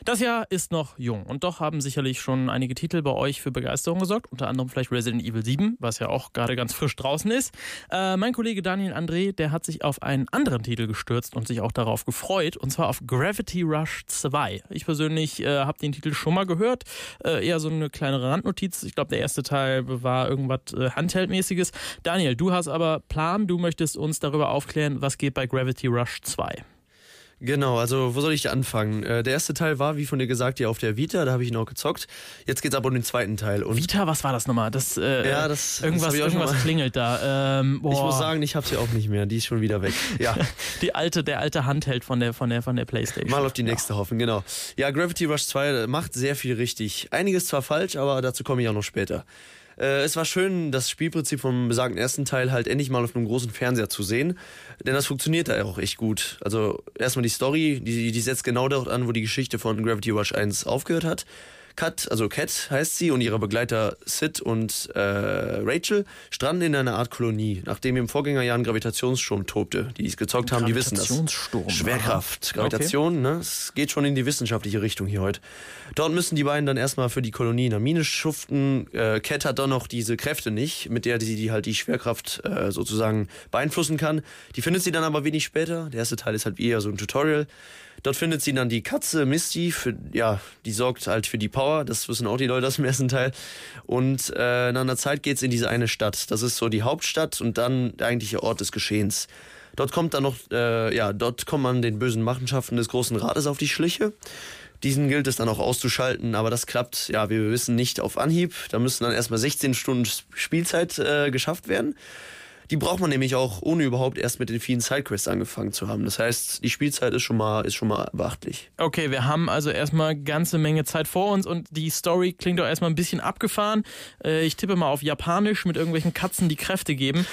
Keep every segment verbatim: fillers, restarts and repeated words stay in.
Das Jahr ist noch jung und doch haben sicherlich schon einige Titel bei euch für Begeisterung gesorgt, unter anderem vielleicht Resident Evil sieben, was ja auch gerade ganz frisch draußen ist. Äh, mein Kollege Daniel André, der hat sich auf einen anderen Titel gestürzt und sich auch darauf gefreut, und zwar auf Gravity Rush zwei. Ich persönlich äh, habe den Titel schon mal gehört, äh, eher so eine kleinere Randnotiz. Ich glaube, der erste Teil war irgendwas äh, Handheld-mäßiges. Daniel, du hast aber Plan, du möchtest uns darüber aufklären, was geht bei Gravity Rush zwei. Genau, also wo soll ich anfangen? Äh, der erste Teil war, wie von dir gesagt, ja auf der Vita, da habe ich ihn auch gezockt. Jetzt geht's aber um den zweiten Teil. Und Vita, was war das nochmal? Das, äh, ja, das, irgendwas das irgendwas klingelt da. Ähm, ich muss sagen, ich habe sie auch nicht mehr, die ist schon wieder weg. Ja. Die alte, der alte Handheld von der, von der, von der Playstation. Mal auf die nächste ja. hoffen, genau. Ja, Gravity Rush zwei macht sehr viel richtig. Einiges zwar falsch, aber dazu komme ich auch noch später. Äh, es war schön, das Spielprinzip vom besagten ersten Teil halt endlich mal auf einem großen Fernseher zu sehen, denn das funktioniert da auch echt gut. Also erstmal die Story, die, die setzt genau dort an, wo die Geschichte von Gravity Rush eins aufgehört hat. Kat, also Kat heißt sie, und ihre Begleiter Sid und äh, Rachel stranden in einer Art Kolonie, nachdem im Vorgängerjahr ein Gravitationssturm tobte. Die es gezockt haben, die wissen das. Schwerkraft, aha. Gravitation, okay. Ne? Es geht schon in die wissenschaftliche Richtung hier heute. Dort müssen die beiden dann erstmal für die Kolonie in der Mine schuften. Äh, Kat hat dann noch diese Kräfte nicht, mit der sie die halt die Schwerkraft äh, sozusagen beeinflussen kann. Die findet sie dann aber wenig später. Der erste Teil ist halt eher so ein Tutorial. Dort findet sie dann die Katze Misty, für, ja, die sorgt halt für die Power, das wissen auch die Leute aus dem ersten Teil. Und äh, nach einer Zeit geht's in diese eine Stadt, das ist so die Hauptstadt und dann der eigentliche Ort des Geschehens. Dort kommt dann noch, äh, ja, dort kommt man den bösen Machenschaften des Großen Rates auf die Schliche. Diesen gilt es dann auch auszuschalten, aber das klappt, ja, wie wir wissen, nicht auf Anhieb. Da müssen dann erstmal sechzehn Stunden Spielzeit äh, geschafft werden. Die braucht man nämlich auch, ohne überhaupt erst mit den vielen Sidequests angefangen zu haben. Das heißt, die Spielzeit ist schon mal, ist schon mal beachtlich. Okay, wir haben also erstmal ganze Menge Zeit vor uns und die Story klingt doch erstmal ein bisschen abgefahren. Äh, ich tippe mal auf Japanisch mit irgendwelchen Katzen, die Kräfte geben.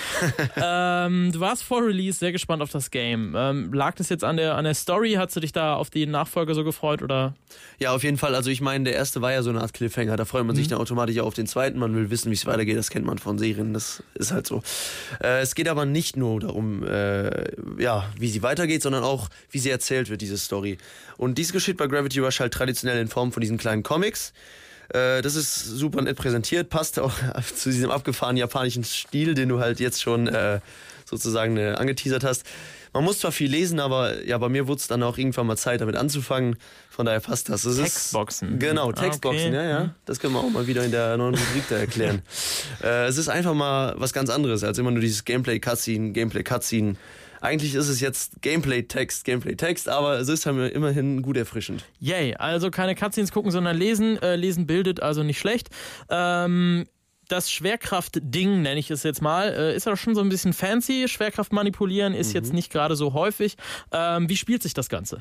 ähm, du warst vor Release sehr gespannt auf das Game. Ähm, lag das jetzt an der, an der Story? Hast du dich da auf die Nachfolger so gefreut, oder? Ja, auf jeden Fall. Also ich meine, der erste war ja so eine Art Cliffhanger. Da freut man mhm. sich dann automatisch auf den zweiten. Man will wissen, wie es weitergeht. Das kennt man von Serien. Das ist halt so. Äh, es geht aber nicht nur darum, äh, ja, wie sie weitergeht, sondern auch, wie sie erzählt wird, diese Story. Und dies geschieht bei Gravity Rush halt traditionell in Form von diesen kleinen Comics. Äh, das ist super nett präsentiert, passt auch zu diesem abgefahrenen japanischen Stil, den du halt jetzt schon äh, sozusagen äh, angeteasert hast. Man muss zwar viel lesen, aber ja, bei mir wurde es dann auch irgendwann mal Zeit, damit anzufangen. Von daher passt das. das Textboxen. Ist, genau, Textboxen, ah, okay. ja, ja. Das können wir auch mal wieder in der neuen Rubrik da erklären. äh, es ist einfach mal was ganz anderes, als immer nur dieses Gameplay-Cutscene, Gameplay-Cutscene. Eigentlich ist es jetzt Gameplay-Text, Gameplay-Text, aber es ist halt immerhin gut erfrischend. Yay, also keine Cutscenes gucken, sondern lesen. Äh, lesen bildet, also nicht schlecht. Ähm... Das Schwerkraft-Ding, nenne ich es jetzt mal, ist ja schon so ein bisschen fancy. Schwerkraft manipulieren ist mhm. jetzt nicht gerade so häufig. Ähm, wie spielt sich das Ganze?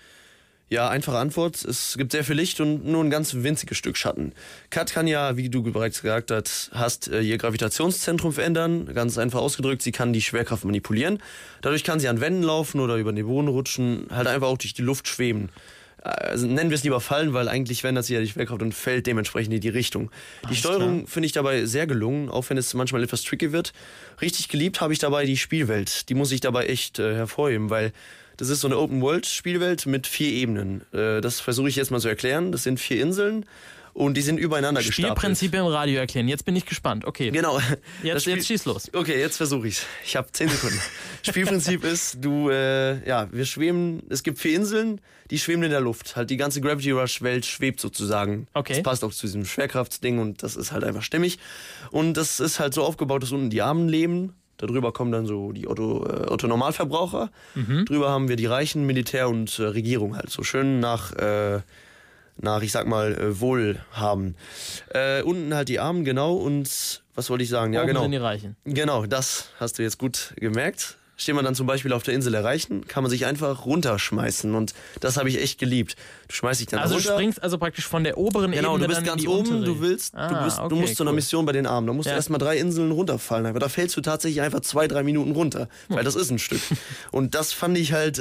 Ja, einfache Antwort. Es gibt sehr viel Licht und nur ein ganz winziges Stück Schatten. Kat kann ja, wie du bereits gesagt hast, hast ihr Gravitationszentrum verändern. Ganz einfach ausgedrückt, sie kann die Schwerkraft manipulieren. Dadurch kann sie an Wänden laufen oder über den Boden rutschen, halt einfach auch durch die Luft schweben. Also nennen wir es lieber fallen, weil eigentlich verändert sich ja die Schwerkraft und fällt dementsprechend in die Richtung. Die Alles Steuerung finde ich dabei sehr gelungen, auch wenn es manchmal etwas tricky wird. Richtig geliebt habe ich dabei die Spielwelt. Die muss ich dabei echt äh, hervorheben, weil das ist so eine Open-World-Spielwelt mit vier Ebenen. Äh, das versuche ich jetzt mal zu erklären. Das sind vier Inseln. Und die sind übereinander gestapelt. Spielprinzip im Radio erklären. Jetzt bin ich gespannt. Okay. Genau. Jetzt, Spiel- jetzt schieß los. Okay, jetzt versuche ich's. Ich habe zehn Sekunden. Spielprinzip ist, du, äh, ja, wir schweben, es gibt vier Inseln, die schweben in der Luft. Halt die ganze Gravity Rush Welt schwebt sozusagen. Okay. Das passt auch zu diesem Schwerkraftsding und das ist halt einfach stimmig. Und das ist halt so aufgebaut, dass unten die Armen leben. Darüber kommen dann so die Otto, äh, Otto Normalverbraucher. Mhm. Drüber haben wir die Reichen, Militär und äh, Regierung halt. So schön nach, äh, nach, ich sag mal, äh, Wohlhaben. Äh, unten halt die Armen, genau, und was wollte ich sagen? Ja, Oben genau. sind die Reichen. Genau, das hast du jetzt gut gemerkt. Steht man dann zum Beispiel auf der Insel erreichen, kann man sich einfach runterschmeißen und das habe ich echt geliebt. Du schmeißt dich dann also runter. Also du springst also praktisch von der oberen genau, Ebene du bist dann ganz in die oben, untere. du willst, ah, du, bist, okay, du musst zu einer cool. Mission bei den Armen, da musst ja. du erstmal drei Inseln runterfallen, aber da fällst du tatsächlich einfach zwei, drei Minuten runter, weil hm. das ist ein Stück. Und das fand ich halt,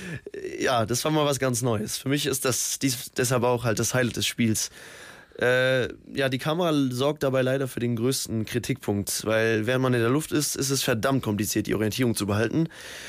ja, das war mal was ganz Neues. Für mich ist das dies, deshalb auch halt das Highlight des Spiels. Äh, ja, die Kamera sorgt dabei leider für den größten Kritikpunkt, weil während man in der Luft ist, ist es verdammt kompliziert, die Orientierung zu behalten.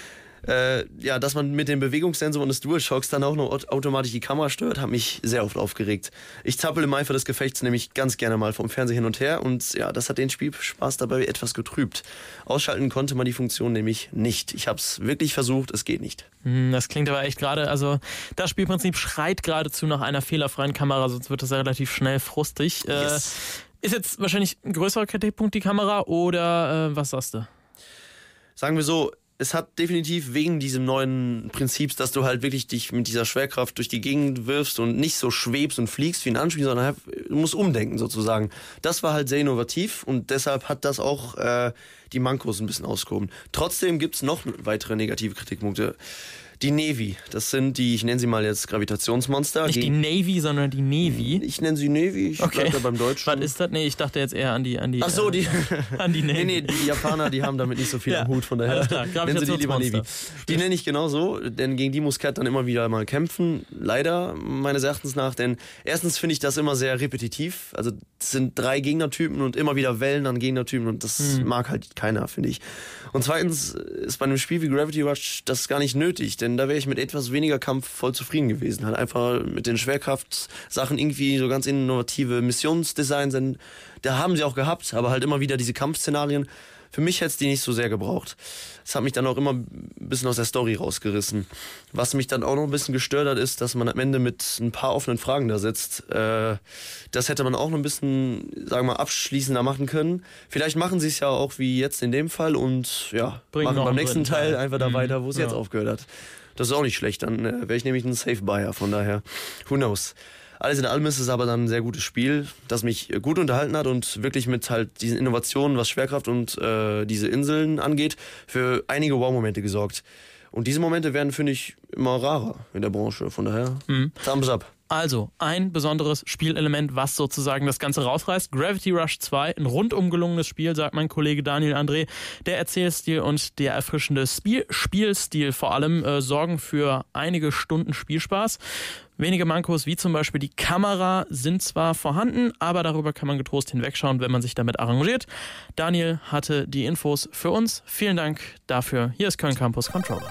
Äh, ja, dass man mit dem Bewegungssensor und des DualShocks dann auch noch automatisch die Kamera steuert, hat mich sehr oft aufgeregt. Ich zappel im Eifer des Gefechts nämlich ganz gerne mal vom Fernseher hin und her und ja, das hat den Spielspaß dabei etwas getrübt. Ausschalten konnte man die Funktion nämlich nicht. Ich habe es wirklich versucht, es geht nicht. Das klingt aber echt gerade, also das Spielprinzip schreit geradezu nach einer fehlerfreien Kamera, sonst wird das ja relativ schnell frustig. Yes. Äh, ist jetzt wahrscheinlich ein größerer Kritikpunkt die Kamera oder äh, was sagst du? Sagen wir so, es hat definitiv wegen diesem neuen Prinzips, dass du halt wirklich dich mit dieser Schwerkraft durch die Gegend wirfst und nicht so schwebst und fliegst wie ein Anspiel, sondern halt, du musst umdenken sozusagen. Das war halt sehr innovativ und deshalb hat das auch äh, die Mankos ein bisschen ausgehoben. Trotzdem gibt's noch weitere negative Kritikpunkte. Die Navy, das sind die, ich nenne sie mal jetzt Gravitationsmonster. Nicht die Navy, sondern die Navy. Ich nenne sie Navy, ich okay. bleib da beim Deutschen. Was ist das? Nee, ich dachte jetzt eher an die... An die Ach so, die... an die Navy. Nee, nee, die Japaner, die haben damit nicht so viel ja. am Hut, von daher nennen sie die lieber Navy. Die nenne ich genau so, denn gegen die muss Cat dann immer wieder mal kämpfen. Leider, meines Erachtens nach, denn erstens finde ich das immer sehr repetitiv. Also es sind drei Gegnertypen und immer wieder Wellen an Gegnertypen und das hm. mag halt keiner, finde ich. Und zweitens ist bei einem Spiel wie Gravity Rush das gar nicht nötig, denn da wäre ich mit etwas weniger Kampf voll zufrieden gewesen. Halt einfach mit den Schwerkraftsachen irgendwie so ganz innovative Missionsdesigns sind. Da haben sie auch gehabt, aber halt immer wieder diese Kampfszenarien. Für mich hätte es die nicht so sehr gebraucht. Das hat mich dann auch immer ein bisschen aus der Story rausgerissen. Was mich dann auch noch ein bisschen gestört hat, ist, dass man am Ende mit ein paar offenen Fragen da sitzt. Äh, das hätte man auch noch ein bisschen, sagen wir mal, abschließender machen können. Vielleicht machen sie es ja auch wie jetzt in dem Fall und ja, Bringen machen beim nächsten Teil, Teil einfach da mhm. weiter, wo es ja. jetzt aufgehört hat. Das ist auch nicht schlecht, dann äh, wäre ich nämlich ein Safe-Buyer, von daher, who knows. Alles in allem ist es aber dann ein sehr gutes Spiel, das mich gut unterhalten hat und wirklich mit halt diesen Innovationen, was Schwerkraft und äh, diese Inseln angeht, für einige Wow-Momente gesorgt. Und diese Momente werden, finde ich, immer rarer in der Branche, von daher, mhm. Thumbs up. Also, ein besonderes Spielelement, was sozusagen das Ganze rausreißt. Gravity Rush zwei, ein rundum gelungenes Spiel, sagt mein Kollege Daniel André. Der Erzählstil und der erfrischende Spiel- Spielstil vor allem äh, sorgen für einige Stunden Spielspaß. Wenige Mankos, wie zum Beispiel die Kamera, sind zwar vorhanden, aber darüber kann man getrost hinwegschauen, wenn man sich damit arrangiert. Daniel hatte die Infos für uns. Vielen Dank dafür. Hier ist Köln Campus Controller.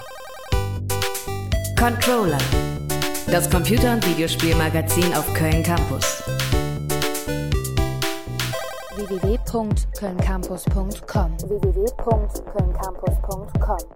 Controller. Das Computer- und Videospielmagazin auf Köln Campus. w w w punkt köln campus punkt com w w w punkt köln campus punkt com